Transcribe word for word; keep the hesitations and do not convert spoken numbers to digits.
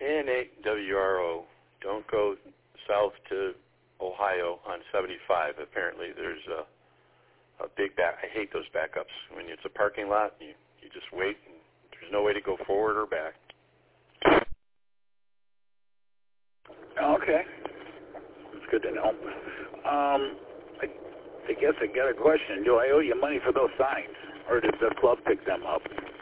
N eight W R O. Don't go south to Ohio on seventy-five. Apparently, there's a, a big back. I hate those backups. When it's a parking lot, you, you just wait, and there's no way to go forward or back. Okay. That's good to know. Um, I, I guess I got a question. Do I owe you money for those signs, or did the club pick them up?